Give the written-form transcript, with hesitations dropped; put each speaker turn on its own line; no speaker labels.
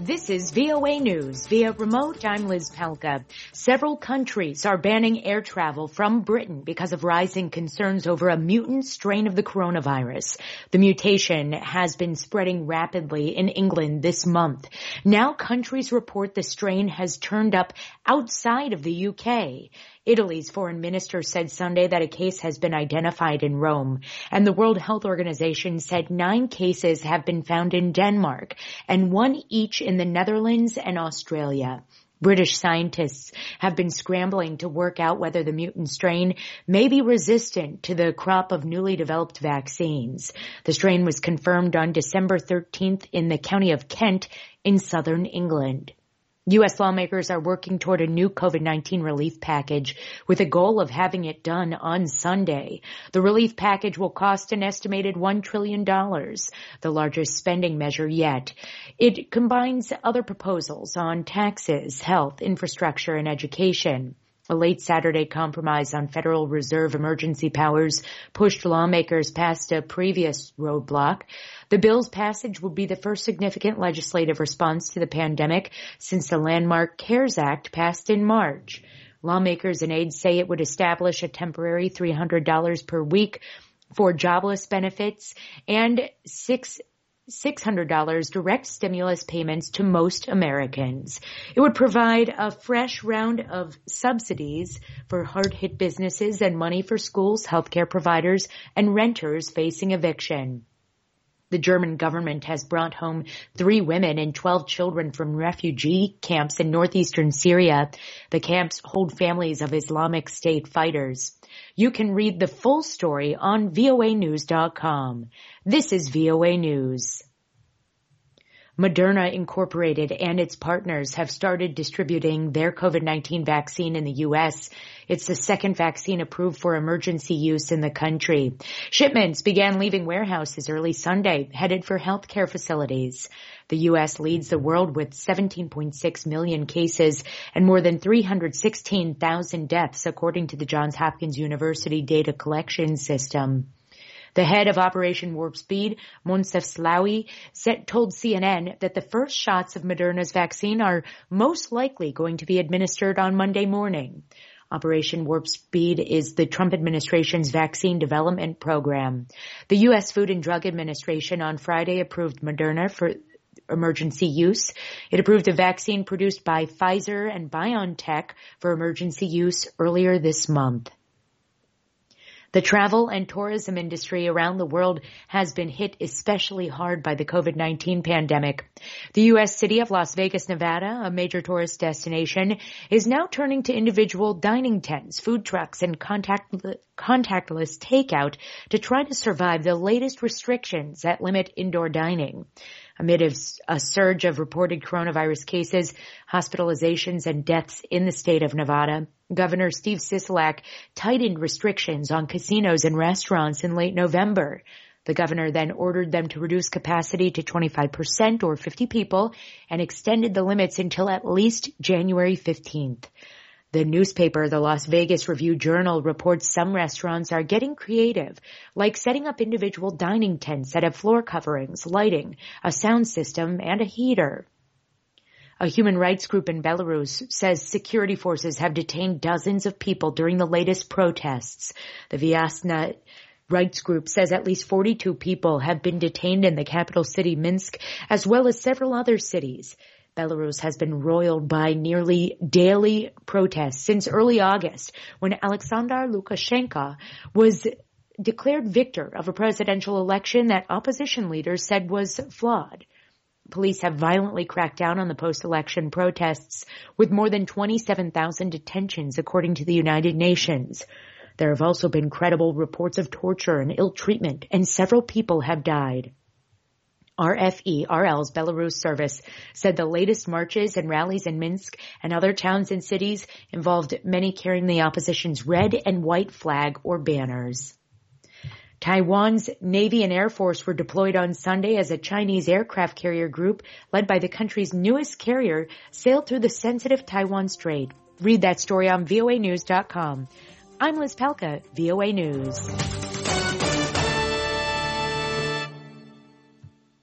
This is VOA News. Via remote, I'm Liz Palka. Several countries are banning air travel from Britain because of rising concerns over a mutant strain of the coronavirus. The mutation has been spreading rapidly in England this month. Now countries report the strain has turned up outside of the UK. Italy's foreign minister said Sunday that a case has been identified in Rome, and the World Health Organization said 9 cases have been found in Denmark and 1 each in the Netherlands and Australia. British scientists have been scrambling to work out whether the mutant strain may be resistant to the crop of newly developed vaccines. The strain was confirmed on December 13th in the county of Kent in southern England. U.S. lawmakers are working toward a new COVID-19 relief package with a goal of having it done on Sunday. The relief package will cost an estimated $1 trillion, the largest spending measure yet. It combines other proposals on taxes, health, infrastructure, and education. A late Saturday compromise on Federal Reserve emergency powers pushed lawmakers past a previous roadblock. The bill's passage will be the first significant legislative response to the pandemic since the landmark CARES Act passed in March. Lawmakers and aides say it would establish a temporary $300 per week for jobless benefits and $600 direct stimulus payments to most Americans. It would provide a fresh round of subsidies for hard-hit businesses and money for schools, healthcare providers, and renters facing eviction. The German government has brought home 3 women and 12 children from refugee camps in northeastern Syria. The camps hold families of Islamic State fighters. You can read the full story on voanews.com. This is VOA News. Moderna Incorporated and its partners have started distributing their COVID-19 vaccine in the U.S. It's the second vaccine approved for emergency use in the country. Shipments began leaving warehouses early Sunday, headed for healthcare facilities. The U.S. leads the world with 17.6 million cases and more than 316,000 deaths, according to the Johns Hopkins University data collection system. The head of Operation Warp Speed, Moncef Slaoui, told CNN that the first shots of Moderna's vaccine are most likely going to be administered on Monday morning. Operation Warp Speed is the Trump administration's vaccine development program. The U.S. Food and Drug Administration on Friday approved Moderna for emergency use. It approved a vaccine produced by Pfizer and BioNTech for emergency use earlier this month. The travel and tourism industry around the world has been hit especially hard by the COVID-19 pandemic. The U.S. city of Las Vegas, Nevada, a major tourist destination, is now turning to individual dining tents, food trucks, and contactless takeout to try to survive the latest restrictions that limit indoor dining. Amid a surge of reported coronavirus cases, hospitalizations, and deaths in the state of Nevada, Governor Steve Sisolak tightened restrictions on casinos and restaurants in late November. The governor then ordered them to reduce capacity to 25% or 50 people and extended the limits until at least January 15th. The newspaper, the Las Vegas Review-Journal, reports some restaurants are getting creative, like setting up individual dining tents that have floor coverings, lighting, a sound system, and a heater. A human rights group in Belarus says security forces have detained dozens of people during the latest protests. The Vyasna rights group says at least 42 people have been detained in the capital city, Minsk, as well as several other cities. Belarus has been roiled by nearly daily protests since early August, when Alexander Lukashenko was declared victor of a presidential election that opposition leaders said was flawed. Police have violently cracked down on the post-election protests, with more than 27,000 detentions, according to the United Nations. There have also been credible reports of torture and ill treatment, and several people have died. RFE-RL's Belarus service said the latest marches and rallies in Minsk and other towns and cities involved many carrying the opposition's red and white flag or banners. Taiwan's Navy and Air Force were deployed on Sunday as a Chinese aircraft carrier group led by the country's newest carrier sailed through the sensitive Taiwan Strait. Read that story on voanews.com. I'm Liz Palka, VOA News.